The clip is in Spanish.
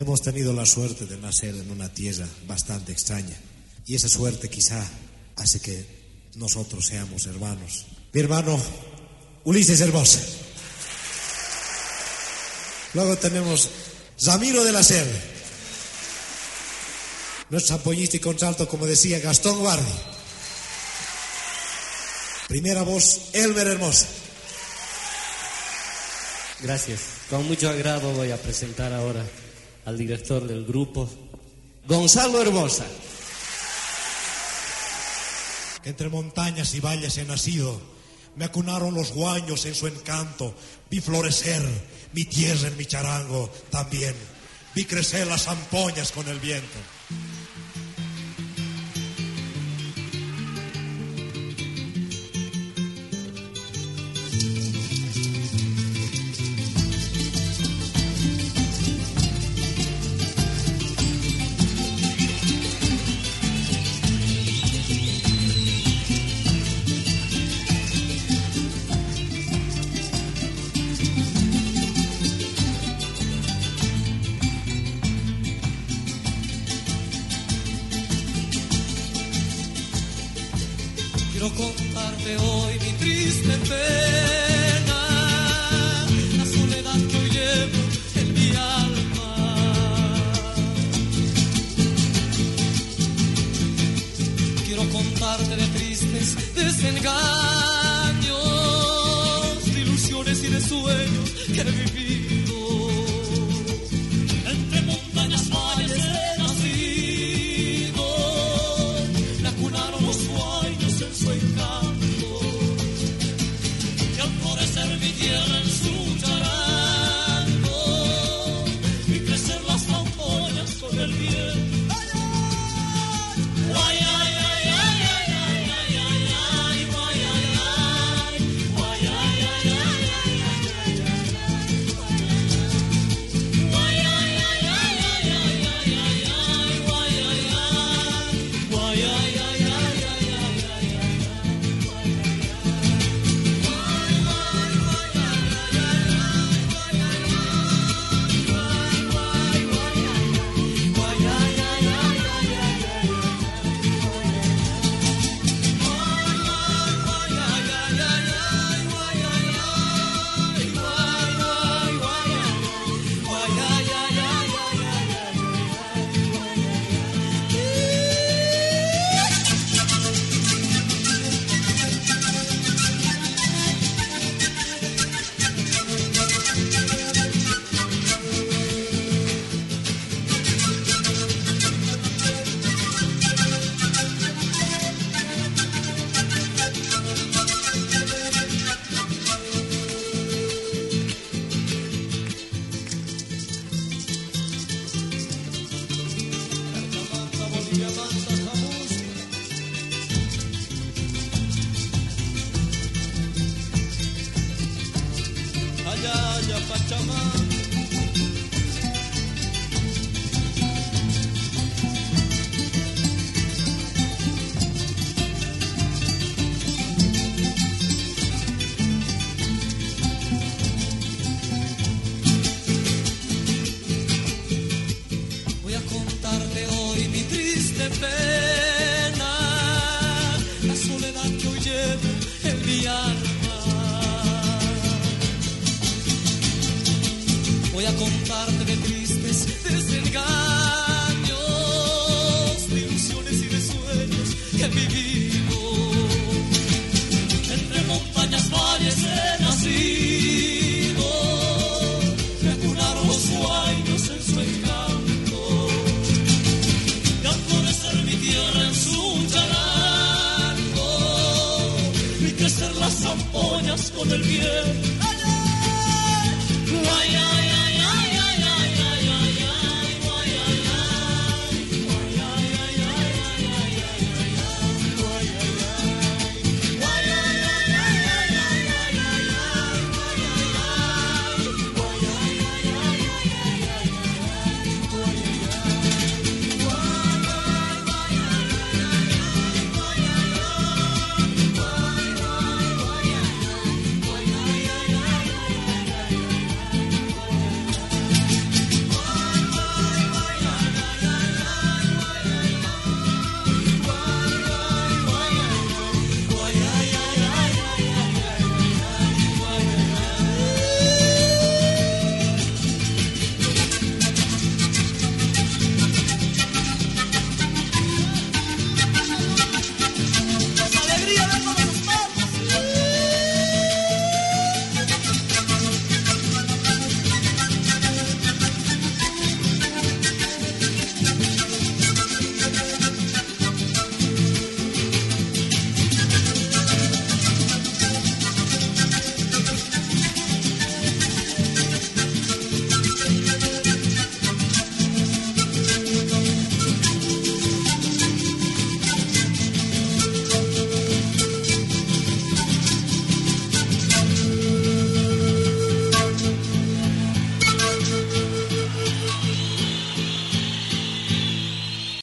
Hemos tenido la suerte de nacer en una tierra bastante extraña y esa suerte quizá hace que nosotros seamos hermanos. Mi hermano Ulises Hermosa. Luego tenemos Ramiro de la Serre, nuestro zampoñista y contralto, como decía Gastón Guardi. Primera voz, Elmer Hermosa. Gracias. Con mucho agrado voy a presentar ahora al director del grupo, Gonzalo Hermosa. Entre montañas y valles he nacido, me acunaron los guaños en su encanto, vi florecer mi tierra en mi charango también, vi crecer las zampoñas con el viento. Quiero contarte hoy mi triste pena, la soledad que hoy llevo en mi alma. Quiero contarte de tristes desengaños, de ilusiones y de sueños que he vivido. Entre montañas, valles he nacido, me acunaron los sueños en su encanto, y al florecer mi tierra en su charango, vi crecer las zampoñas con el viento. Guay, ay, ay, ay, ay, ay, ay, ay, ay, guay, ay, ay, guay, ay, ay, ay, ay, Voy a contarte hoy mi triste pena, la soledad que hoy llevo en mi alma. Voy a contarte de tristes desengaños, de ilusiones y de sueños que he vivido. Entre montañas, valles he nacido, me acunaron los sueños en su encanto, y al florecer mi tierra en su charango, vi crecer las zampoñas con el viento.